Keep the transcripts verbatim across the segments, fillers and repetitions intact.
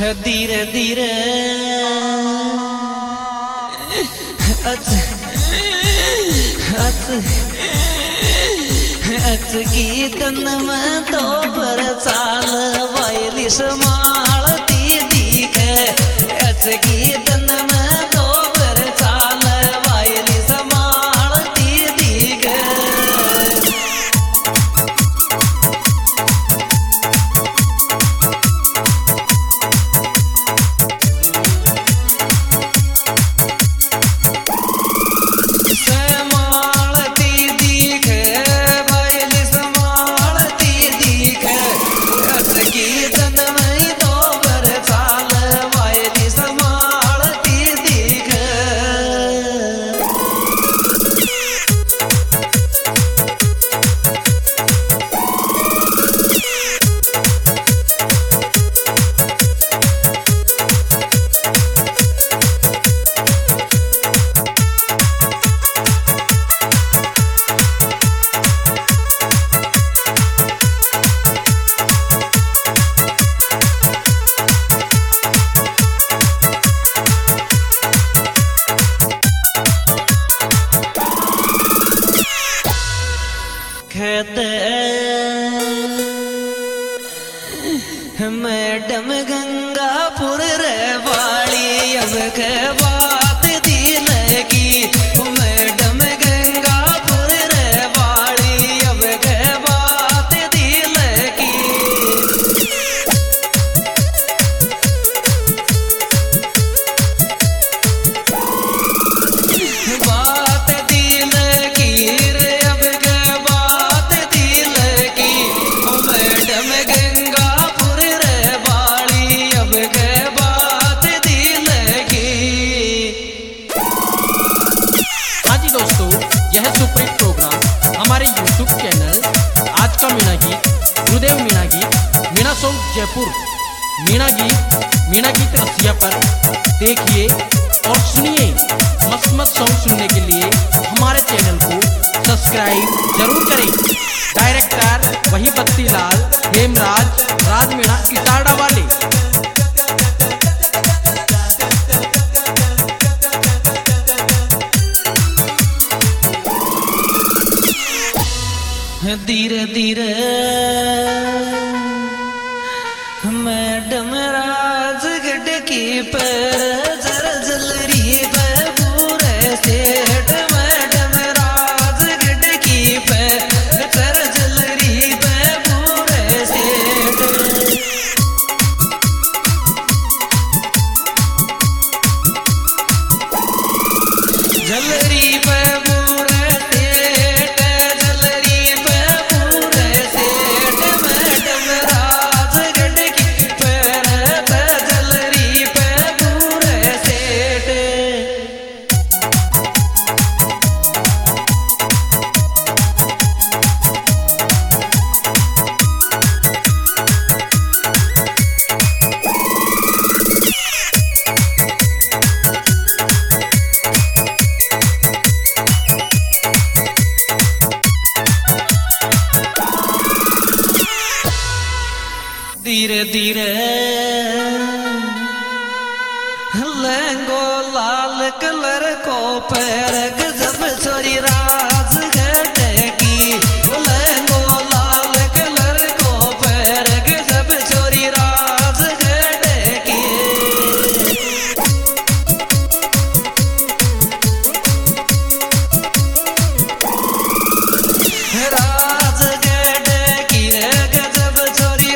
धीरे धीरे अच अच अच की तन में तो पर चाल वायली समाळती दिखे अच की तन में तो पर चाल वायली समाळती दिखे मैडम गंगापुर रे वाली अब के बात दिल की मैडम गंगापुर रे वाली अब के बात दिल की बात दिल की रे अब के बात दिल की मैडम गंगा दोस्तों यह सुपर प्रोग्राम हमारे यूट्यूब चैनल आज का मीणा गीत गुरुदेव मीणा गीत मीणा सॉन्ग जयपुर मीणा गीत मीणा गीत रसिया पर देखिए और सुनिए। मस्त मस्त सॉन्ग सुनने के लिए हमारे चैनल को सब्सक्राइब जरूर करें। डायरेक्टर वही बत्ती लाल हेमराज राज मीणा इटारडा वाले। धीरे धीरे मैडम राजगढ़ की पर जर जलरी पूरे सेठ मैडम राजगढ़ की पर जर जलरी पूरे सेठ जलरी पूरे सेठ जलरी धीरे धीरे लहंगो लाल कलर को पैर गजब छोरी राजगढ़ की लहंगो लाल कलर को पैर गजब छोरी राजगढ़ की राजगढ़ की रे गजब छोरी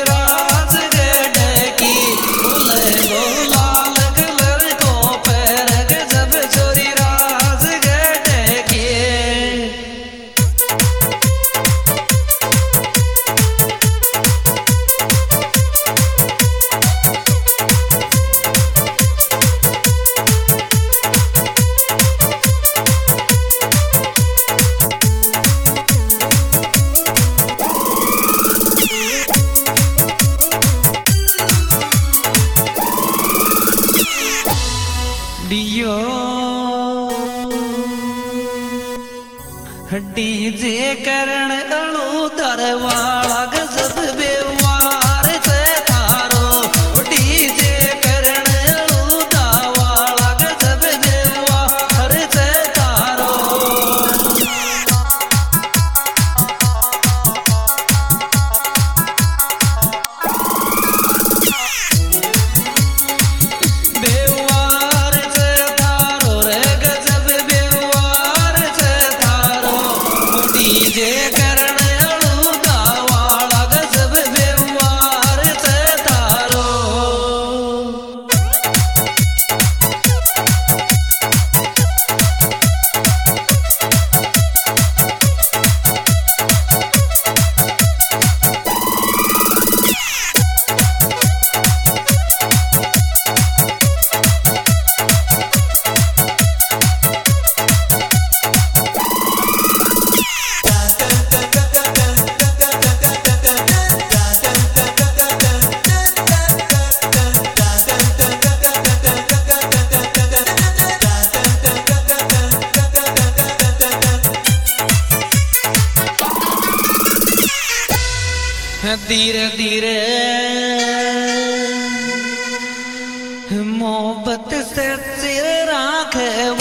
डीजे करण अणु दरवाला गजब व्यवहार से थारो डीजे धीरे धीरे मोहब्बत से सिर राखे